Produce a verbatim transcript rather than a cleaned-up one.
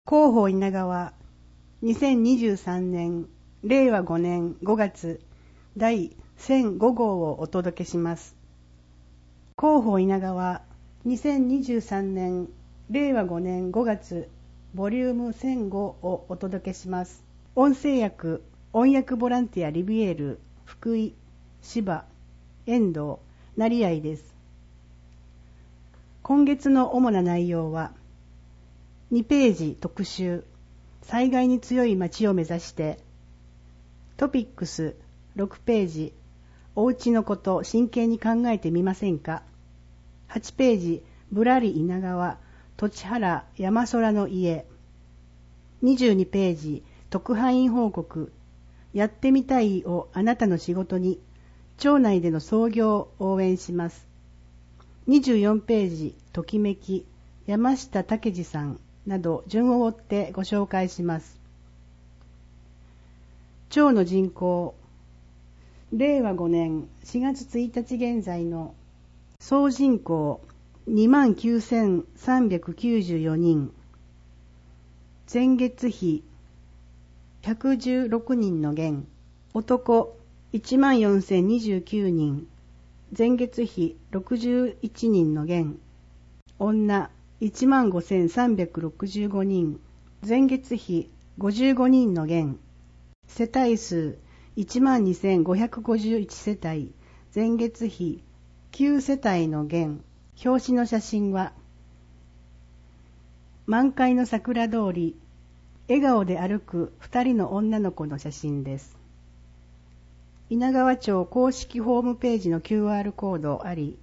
広報稲川にせんにじゅうさんねんれいわごねんごがつだいせんごごうをお届けします。広報稲川にせんにじゅうさんねんれいわごねんごがつボリュームせんごをお届けします。音声訳、音訳ボランティアリビエール、福井、芝、遠藤、成合です。今月の主な内容は、にページ特集、災害に強い町を目指して、トピックスろくページ、おうちのこと真剣に考えてみませんか。はちページ、ぶらり稲川、土地原山空の家。にじゅうにページ、特派員報告、やってみたいをあなたの仕事に、町内での創業を応援します。にじゅうよんページ、ときめき、山下武司さんなど順を追ってご紹介します。町の人口、れいわごねんしがつついたち現在の総人口 にまんきゅうせんさんびゃくきゅうじゅうよにん、前月比ひゃくじゅうろくにんの減、男いちまんよんせんにじゅうきゅうにん、前月比ろくじゅういちにんの減、女いちまんごせんさんびゃくろくじゅうごにん、前月比ごじゅうごにんの減、世帯数いちまんにせんごひゃくごじゅういち世帯、前月比きゅう世帯の減。表紙の写真は、満開の桜通り、笑顔で歩くふたりの女の子の写真です。稲川町公式ホームページの キューアール コードあり、